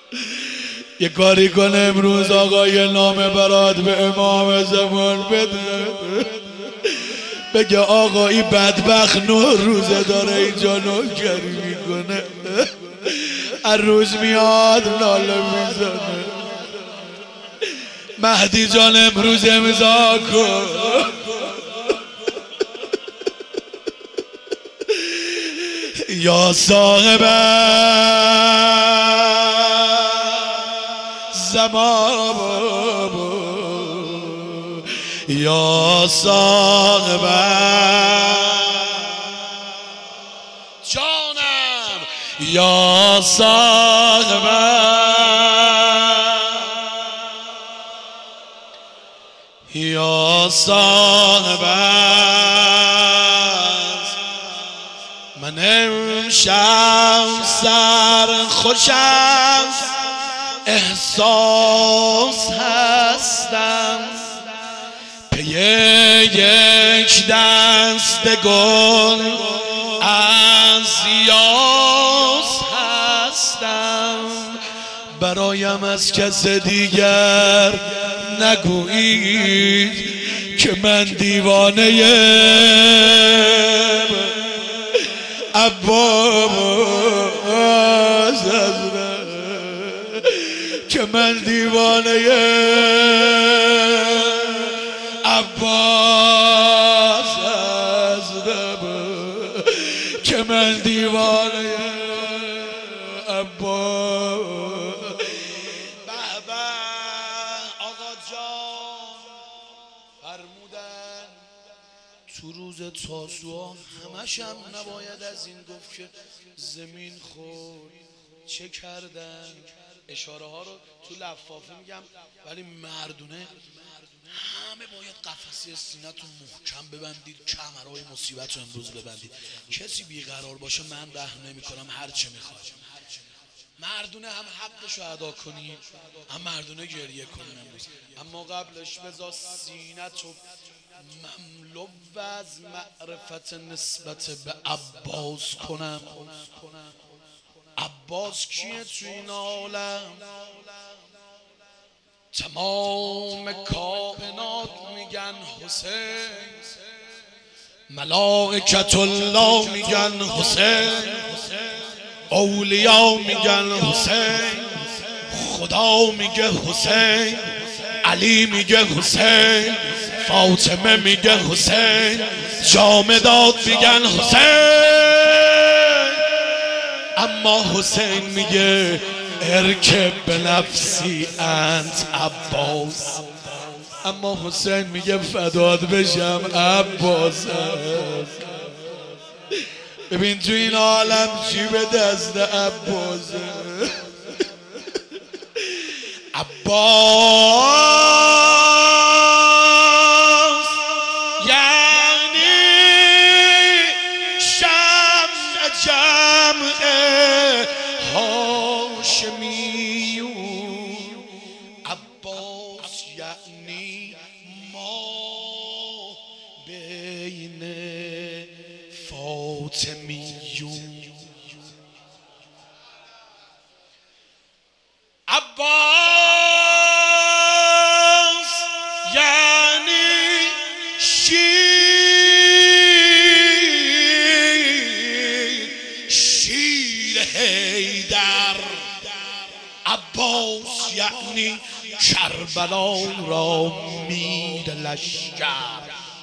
یه کاری کنه امروز آقا یه نامه برات به امام زمان بده، بگه آقا این بدبخت 9 روزه داره اینجا نوکری میکنه، هر روز میاد ناله میزنه. مهدی جان امروز امضا کن. یا صاحب زمان، یا صاحب جانم، یا صاحب یا صاحب من امشب سر خوشم احساس هستم، پی یک دست گل از یاس هستم. برایم از کس دیگر نگویید که من دیوانه عباس هستم، که من دیوانه عباس هستم، که من دیوانه عباس. بابا آقا جان فرمودن تو روز تاسوعا همش هم نباید از این گفت که زمین خورد چه کردن. اشاره ها رو تو لفافه میگم، ولی مردونه همه باید قفسه سینه‌تون محکم ببندید، کمرهای مصیبت رو امروز ببندید. کسی بیقرار باشه من رحم نمی‌کنم، هر چه میخواد. مردونه هم حقشو ادا کنید، هم مردونه گریه کنیم امروز. اما قبلش بذار سینه‌تو مملو از معرفت نسبت به عباس کنم. عباس کیه تو این عالم؟ تمام کائنات میگن حسین، ملائکت الله میگن حسین، اولیا میگن حسین، خدا میگه حسین، علی میگه حسین، فاطمه میگه حسین، جامدات میگن حسین. اما حسین میگه ارکب به نفسی انت عباس. اما حسین میگه فداد بشم عباس. ببین تو این عالم چی به دست عباس. عباس یعنی شمع جمع هاشمیون، عباس یعنی ما بین فاطمیون. عباس یعنی شیر حیدر، عباس یعنی کربلا را مید لشکر.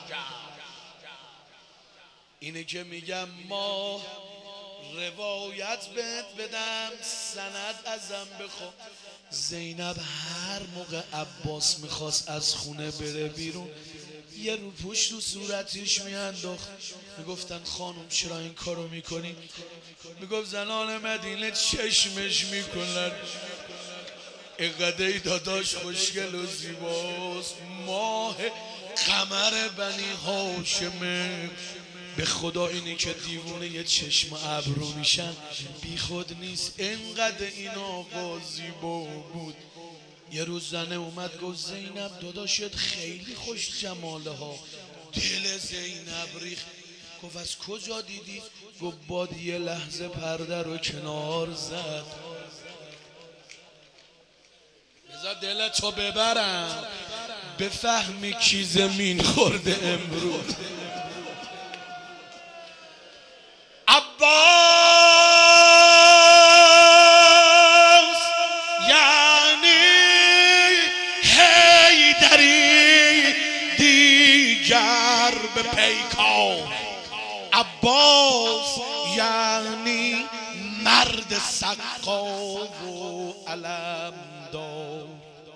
اینه که میگم ما روایت بهت بدم، سند ازم بخوا. زینب هر موقع عباس میخواست از خونه بره بیرون یه رو پشت رو صورتش میانداخت. میگفتن خانم چرا این کارو میکنی؟ میگفت زنان مدینه چشمش میکنن، اینقدر داداش خوشگل و زیباست، ماه قمر بنی هاشمه. به خدا اینی که دیوونه یه چشم ابرو میشن بی خود نیست، اینقدر این آقا زیبا بود. یه روز زنه اومد گفت زینب داداشت خیلی خوش جماله ها. دل زینب ریخت، گفت از کجا دیدی؟ گفت باد یه لحظه پرده رو کنار زد. بذار دلتو ببرم بفهمی کی زمین خورده امروز. عباس یعنی حیدری دیگر به پیکار. عباس یعنی مرد سقا و علمدار.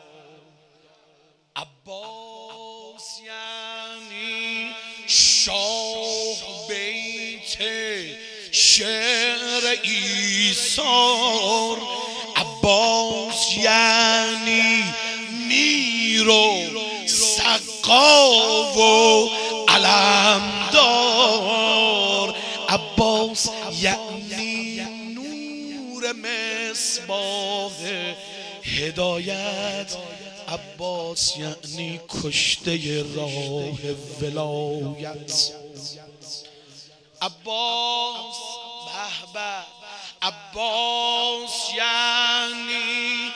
عباس یعنی شاه بیت شعر ایثار. عباس یعنی میر و سقا و علمدار. عباس یعنی نور مصباح هدایت. عباس یعنی کشته راه ولایت. عباس به عباس یعنی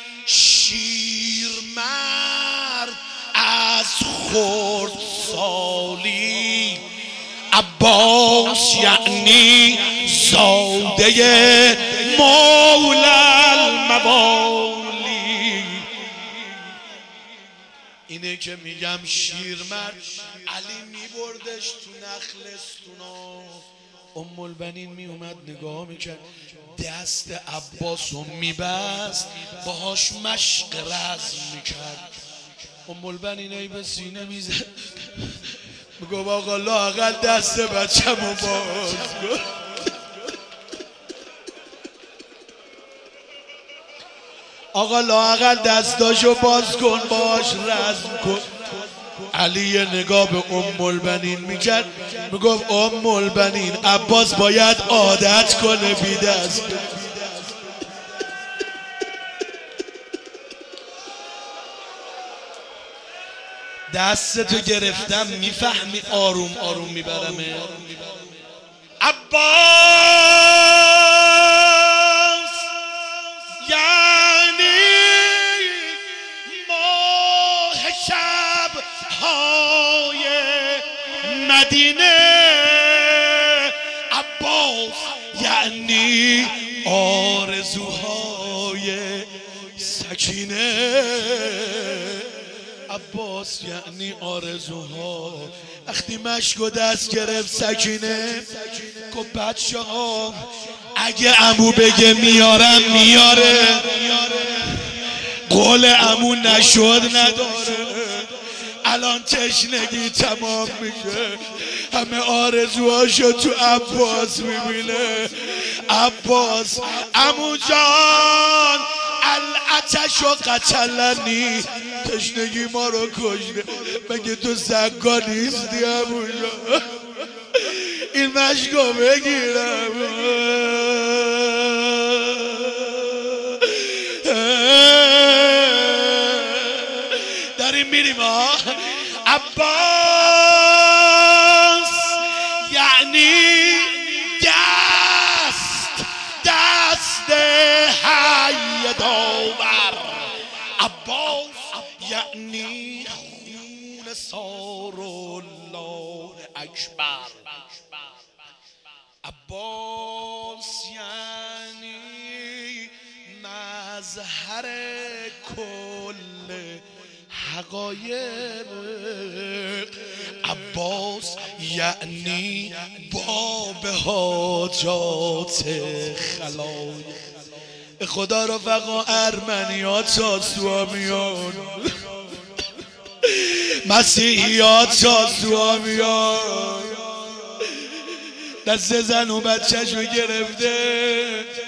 شیرمرد از خردسالی. عباس یعنی زاده مولا الموالی. اینه که میگم شیرمرد علی میبردش تو نخلستونا. البنین میومد نگاه میکرد دست عباس رو میبست باهاش مشق رزم میکرد. البنین ای به سینه میزد میگو آقا لااقل دست بچه‌مو باز کن. آقا لااقل دستاشو باز کن باش رزم کن. علی نگاه به البنین میکرد میگفت البنین عباس باید عادت کنه بی دست. دستتو گرفتم میفهمی آروم آروم میبرمه. عباس یعنی ماه شب‌های مدینه. عباس یعنی آرزوهای سکینه. عباس یعنی آرزوها. وقتی مشکو دست گرفت سکینه گفت بچه ها اگه عمو بگه میارم میاره، قول عمو نشد نداره. الان تشنگی تمام میشه، همه آرزوهاشو تو عباس میبینه. عباس عمو جان العطش و قتلنی، تشنگی ما رو کشته، مگه تو سگا نیستی عمو جان؟ این مشکو بگیرم. داریم میریم ها. عباس یعنی دست حی داور. عباس یعنی خون سار الله اکبر. عباس یعنی مظهر کل حقایق. عباس یعنی باب حاجات خلایق. خدا رفقا ارمنیات ساسوامیان، مسیحیات ساسوامیان، دست زن و بچه‌شو گرفته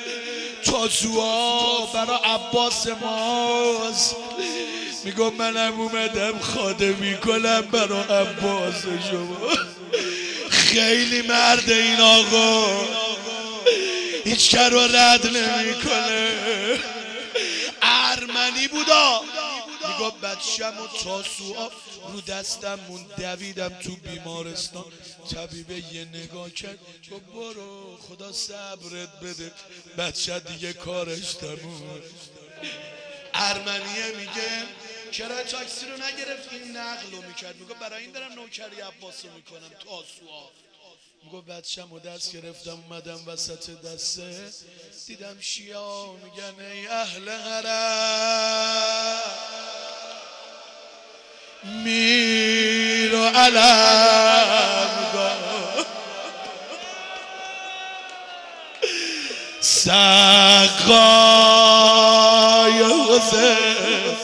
چاسوها برا عباس ماست. میگم منم اومدم خادمی کنم برا عباس شما. خیلی مرد این آقا، هیچ کر رو رد نمیکنه. ارمنی بودا. میگم بچه‌م و چاسوها رو دستم دویدم تو بیمارستان. طبیبه یه نگاه کرد گفت برو خدا صبرت بده، بچه دیگه کارش تمومه. ارمنیه میگه چرا تاکسی رو نگرفت این نقل رو میکرد. میگه برای این دارم نوکری عباس رو میکنم تاسوعا. میگه بچم و دست گرفتم اومدم وسط دسته دیدم شیعه میگن ای اهل حرم میر و علم سقای حسین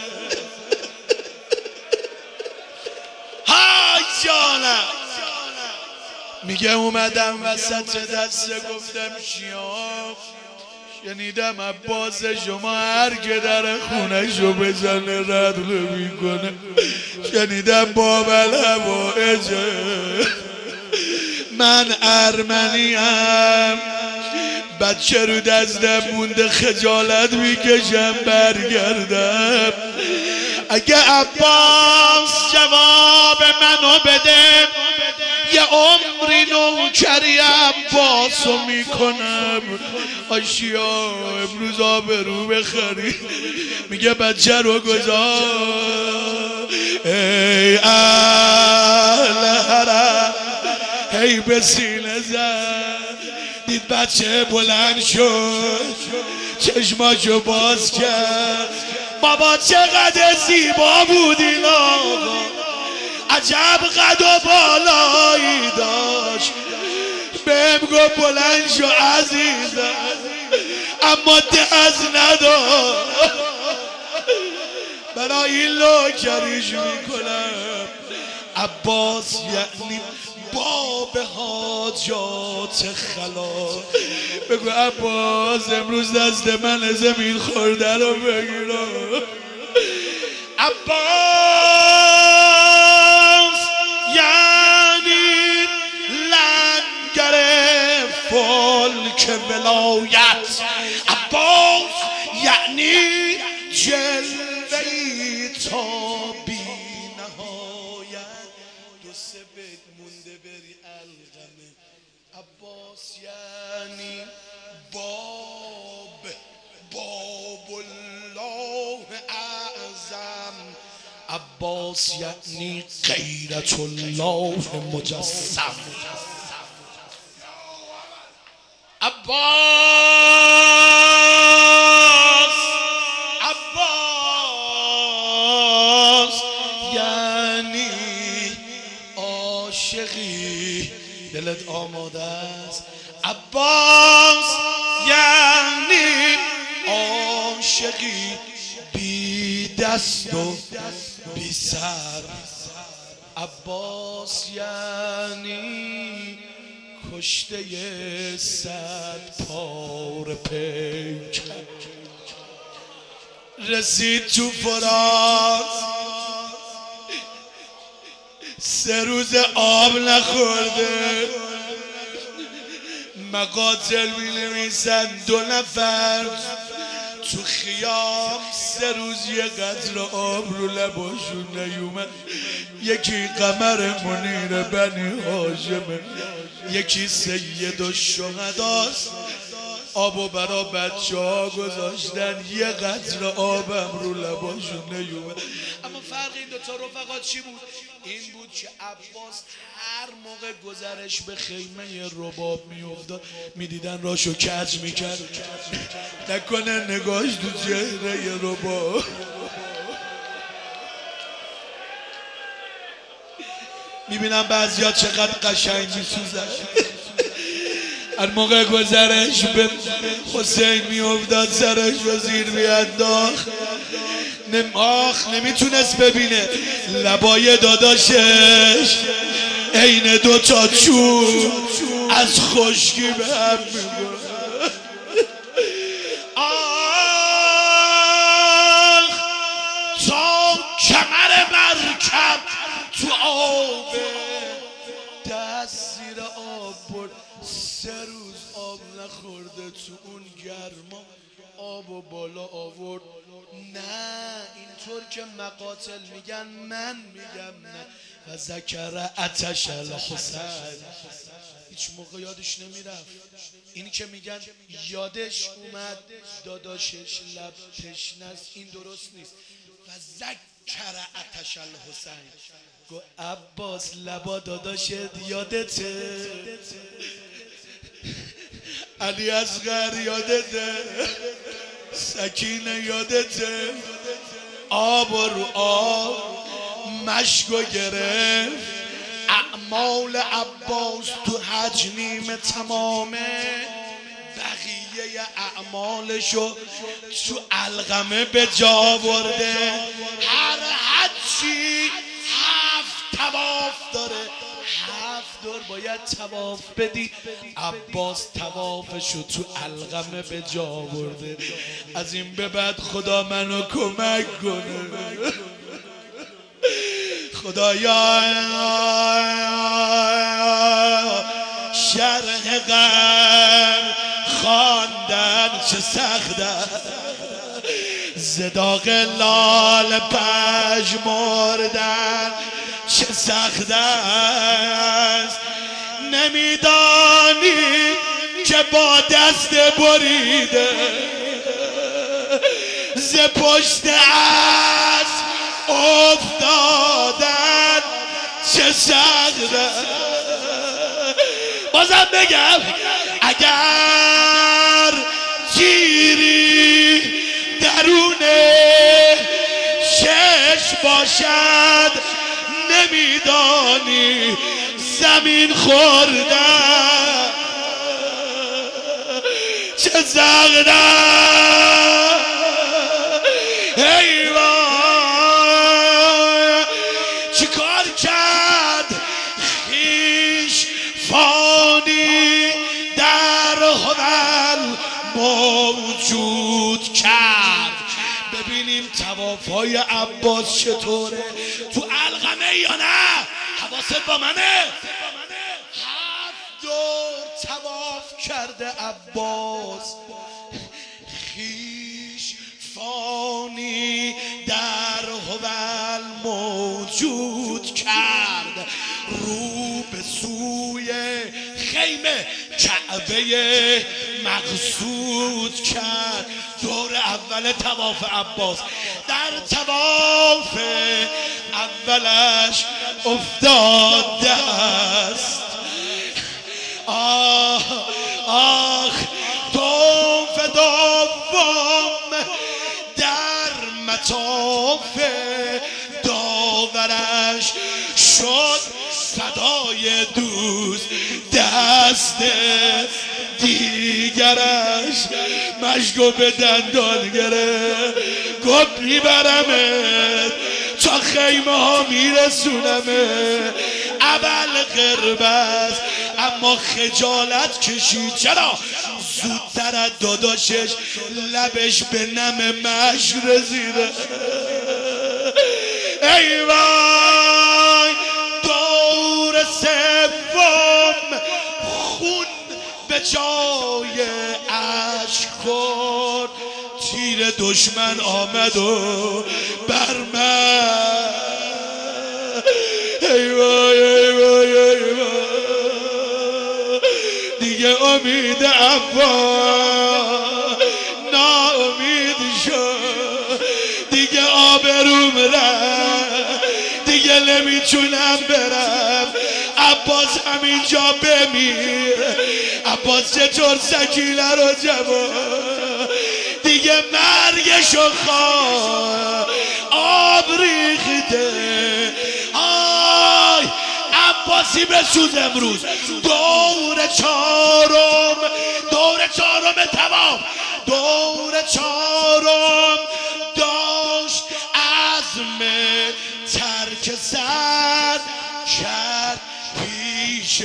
های جانم. میگه اومدم وسط دسته گفتم شیعه شنیدم عباس شما هر که در خونه شو بزنه رد میکنه. شنیدم باب الهوائجه. من ارمنیم بچه رو دستم مونده خجالت میکشم برگردم. اگه عباس جواب منو بده یه عمری نوکری عباسو میکنم. آشیا امروز آبرو بخری. میگه بچه رو گذار ای اهل حرم هی به سینه زد. دید بچه بلند شد چشماشو باز کرد. بابا چقدر زیبا بود این آقا عجب قد و بالایی داشت. بهم گفت بلند شو عزیزم اما دست نداشت. برای این لوکریش میکنم. عباس یعنی باب حاجات خلا. بگو عباس امروز دست من زمین خورده رو بگیرم. عباس یعنی لنگر فلک ولایت. عباس یعنی جلوه‌ای تا بی نهایت. دو سه بیت مونده بری القمه. عباس یعنی باب الله اعظم. عباس یعنی غیرت الله مجسم. عباس یعنی عاشقی دلت آماده است. عباس یعنی عاشقی بی دست و بی سر. عباس یعنی کشته 100 پاره پیک. رسید تو فرات 3 روز آب نخورده. مقاتل می نویسن 2 نفر تو خیام 3 روز یه قطره آب رو لباشون نیومد. یکی قمر منیر بنی هاشمه یکی سید الشهداست. آبو برا بچه ها گذاشتن یه قطره آبم رو لباشون نیومد. اما فرق این دوتا رفقا چی بود؟ این بود که عباس هر موقع گذرش به خیمه رباب میافتاد میدیدن راشو کج میکرد نکنه نگاش تو چهره رباب. میبینم بعضیا چقدر قشنگ میسوزن. هر موقع گذرش به حسین میافتاد سرش رو زیر میانداخت. نمیتونست ببینه لبای داداشش عین 2 تا چوب از خشکی به هم میگه. آخ تا کمر مرکب تو آب دست زیر آب برد. 3 روز آب نخورده تو اون گرما آب و بالا آورد. نه اینطور که مقاتل میگن من میگم نه. و ذکر عطش الحسین هیچ موقع یادش نمیرفت. اینی که میگن یادش اومد داداشش لب تشنه است، این درست نیست. و ذکر عطش الحسین، گو عباس لبا داداشت یادته، علی اصغر یادته، سکینه یادته، آب و رو آب مشکو گرفت، اعمال عباس تو حج نیمه تمامه، بقیه اعمالشو تو علقمه به جا برده. هر حجی 7 طواف داره، 7 دور باید طواف بدی. عباس طوافشو تو علقمه به جا برده. از این به بعد خدا منو کمک کنه. خدایا شرح غم خواندن چه سخته، زداق لال پژمردن چه سخت است. نمیدانی که با دست بریده ز پشت اسب افتادن چه سخت است. بازم بگم اگر تیری درون چشم باشد نمیدانی زمین خوردن چه سخت است. ای وای چی کار کرد خویش فانی در هنر موجود کرد. ببینیم طوافای عباس چطوره، تو علقمه یا نه؟ حواست با منه؟ 7 دور طواف کرده عباس، خویش فانی در هول موجود کرد، رو به سوی خیمه کعبه مقصود کرد. دور اول طواف عباس، در طواف اولش افتاده است. آخ طواف دوم در مطاف داورش شد صدای دوست، دست دیگرش مشکو به دندان گرفت، گفت میبرمت تا خیمه ها میرسونمه. اول قربست اما خجالت کشید. چرا؟ زودتر از داداشش لبش به نم مشک رسیده. ای وای دور سوم خون به جای اشک خورد، تیر دشمن آمد و بر من. ای وای ای وای ای وای دیگه امید عباس ناامید شد، دیگه آبروم رفت، دیگه نمیتونم برم. عباس همینجا بمیر. عباس چطور سکینه رو جوان دیگه مرگشو خواه آب ریخته. آی عباسی بسوز امروز. دور چهارم تمام، دور چهارم داشت عزم ترک سر کرد، پیش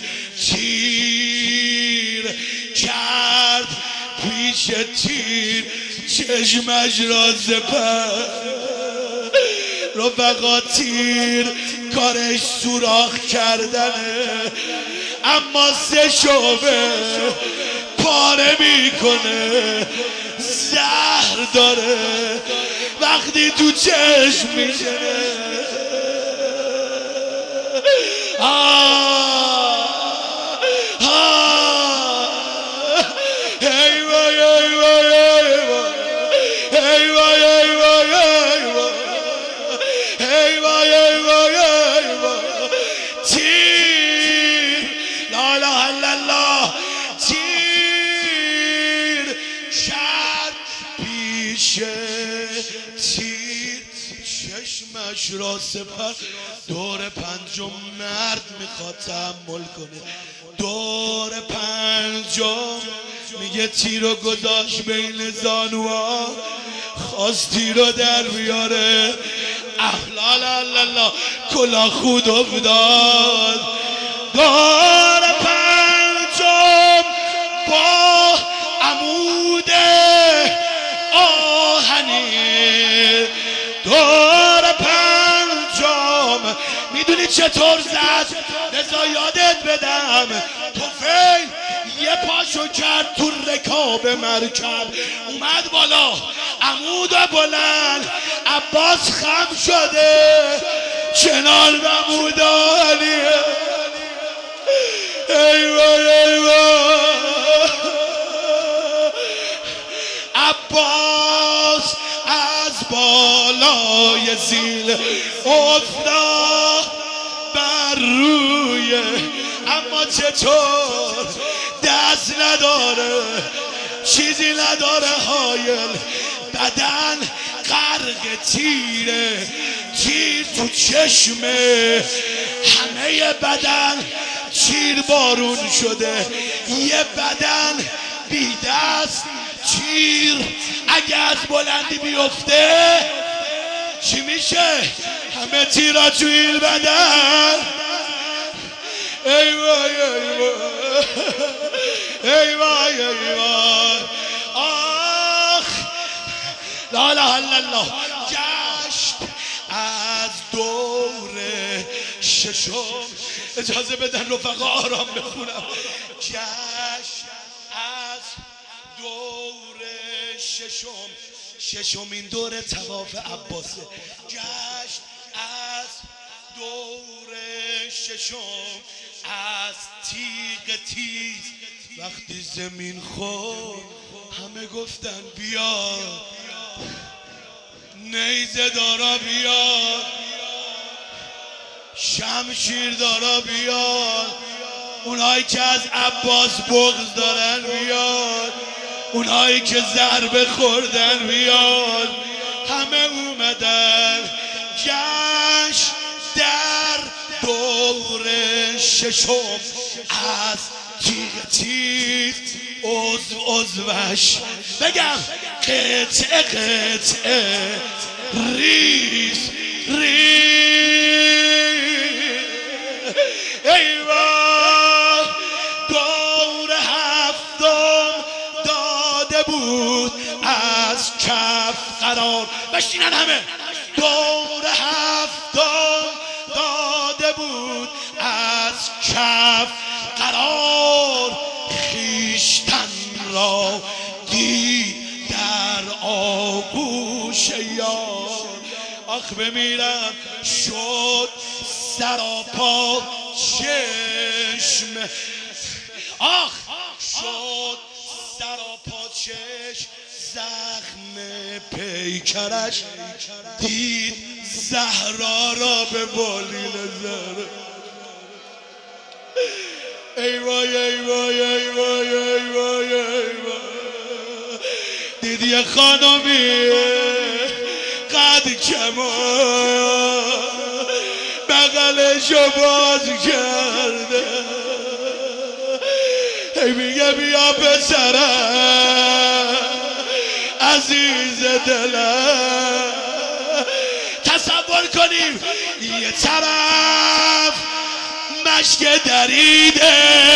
تیر کرد، پیش تیر چشمش را زپر. رفقا تیر کارش سوراخ کردنه، اما 3 شعبه پاره میکنه، زهر داره وقتی تو چشم میشه. جونش را سپر. دور پنجم مرد میخواد تحمل کنه. دور پنجم میگه تیرو گذاشت بین زانوها، خواست تیرو در بیاره، احلالالا کلا خود افتاد. دور پنجم با عمود آهنی، دور پنجم میدونی چطور زد؟ بذار یادت بدم. طفیل یه پاشو کرد تو رکاب مرکب، اومد بالا عمود بلند، عباس خم شده کنار عمود علیه. ایوه ایوه عباس از بالای زیل افتاد بر روی، اما چطور دست نداره، چیزی نداره، حایل بدن غرق تیره، تیر تو چشمه، همه بدن تیر بارون شده، یه بدن بی دست، تیر اگه از بلندی بیفته چی میشه؟ همه تیرا تو این بدن. ایوای ایوای ایوای ایوای آخ لا لا الله. گشت از دور ششم، اجازه بدن رفقا آرام بخونم. گشت از دور ششمین دور طواف عباسه. گشت از دور ششم، از تیغ تیز وقتی زمین خورد همه گفتن بیاد، نیزه دارا بیاد، شمشیر دارا بیاد، اونایی که از عباس بغض دارن بیاد، اونایی که ضربه خوردن بیاد، همه اومدن. گشت در دور ششم، از تیغ تیز عضوش بگم قطعه قطعه ریز ایوه. دور هفتم داده بود از کف قرار، بشینن همه. دور هفتم داده بود از کف قرار، خیشتن را دید در آغوش یار. آخ بمیرم شد سراپا چشم، آخ شد سراپا چشم، زخم پیکرش دید زهرا را به بالین زهره. ایوای ایوای ایوای ایوای ایوای. دید یه خانمی قد کمان بغلشو باز کرده، هی میگه بیا پسرم عزیز دلم. تصور کنیم یه طرف مشک دریده،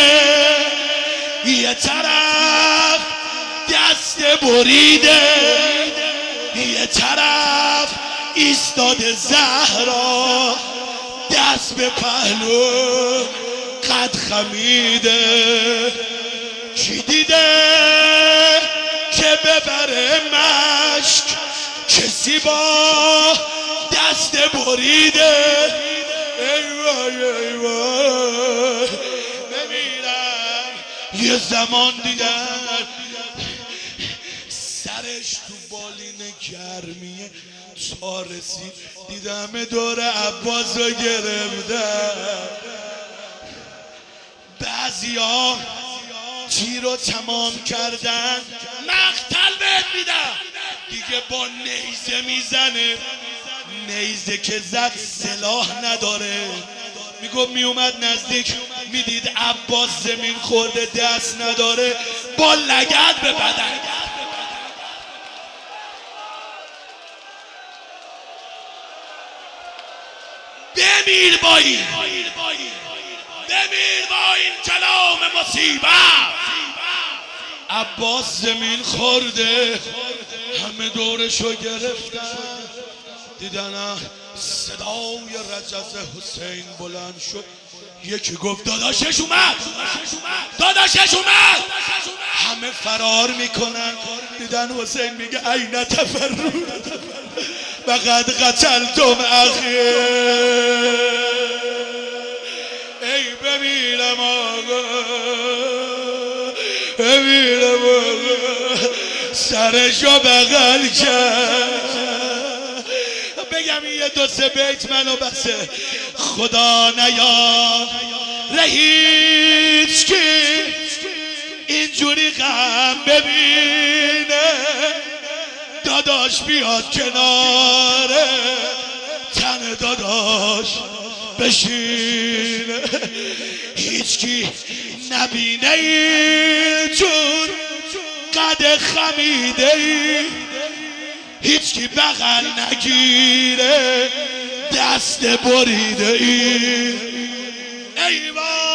یه طرف دست بریده، یه طرف ایستاده زهرا دست به پهلو قد خمیده. کی دیده که ببره مشک کسی با دست بریده؟ ایوای ایوای بمیرم. یه زمان دیدن سرش تو بالین گرمیه تا رسید دیدم دور عباس رو گرفتن. بعضیا تیر رو تمام کردن، مقتل بهت میدم، دیگه با نیزه میزنه نیزه که زد سلاح نداره. میگفت میومد نزدیک میدید عباس زمین خورده دست نداره، با لگد به بدن. بمیر با این، بمیر با این کلام مصیبت. عباس زمین خورده، همه دورشو گرفتن، دیدن صدای رجز حسین بلند شد. یکی گفت داداشش اومد، داداشش اومد. همه فرار میکنن، دیدن حسین میگه این تفرون وقد قتلتم اخی. ای ببینم آقا، ببینم آقا، سرشو بغل کرد. بگم یه دو سه بیت منو بسه. خدا نیا هیچ کی اینجوری غم ببینه، داداش بیاد کناره تن داداش بشینه. هیچکی نبینه اینجور قد خمیده ای، هیچکی بغل نگیره دست بریده ای. ای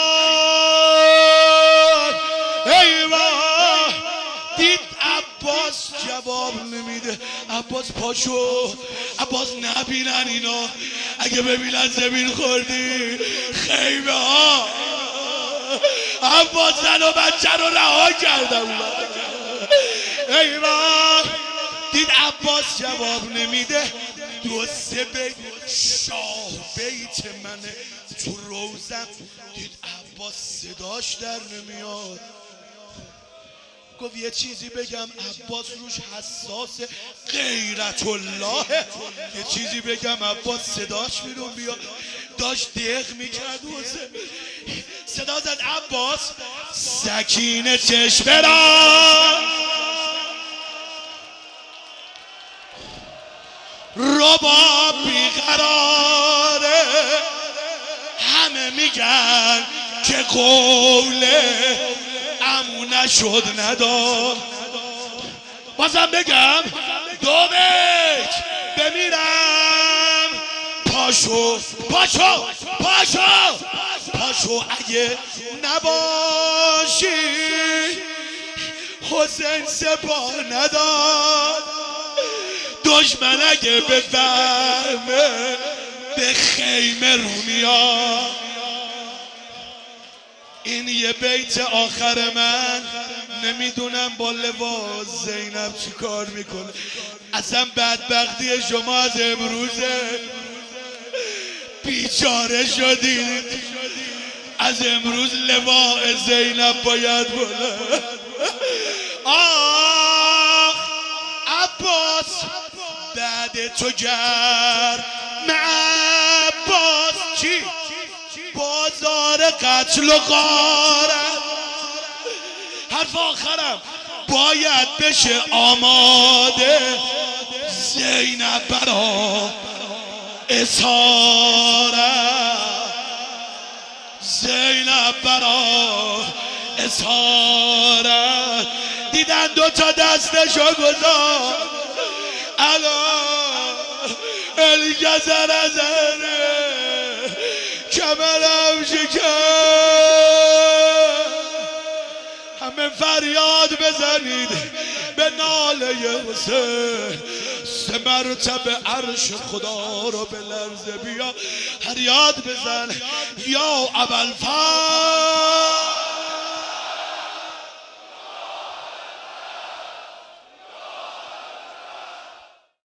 وای ای وای. دید عباس جواب نمیده. عباس پاشو، عباس نبینن اینا، اگه ببینن زمین خوردی خیمه ها. عباس زن و بچه رو رها کردم. ای وای. دید عباس جواب نمیده. دو سه بیت شاه بیت منه تو روزم. دید عباس صداش در نمیاد. گفت یه چیزی بگم، عباس روش حساسه، غیرت الله. یه چیزی بگم، عباس صداش بیرون بیاد. داشت دق میکرد حسین، صدا زد عباس سکینه چشم را رباب بیقراره. همه میگن که قوله امو نشد نداد. بازم بگم دو بیت بمیرم. پاشو پاشو پاشو پاشو اگه نباشی حسین سپاه نداد. دشمن اگه بفهمه به خیمه رو میاد. این یه بیت آخر من. نمیدونم با لباس زینب چی کار میکنه. اصلا بدبختی شما از امروزه. بیچاره شدید، از امروز لواء زینب باید بلند. آخ عباس بعد تو گرم عباس چی؟ بازار قتل و غارت. حرف آخرم باید بشه آماده. زینب برا اسارت، زینب برا اسارت. دیدن دوتا دستشو گذار الان الگزر ازره کمرم شکر. همه فریاد بزنید به ناله حسین. 3 مرتبه عرش خدا رو به لرزه بیا. فریاد بزن یا ابوالفضل.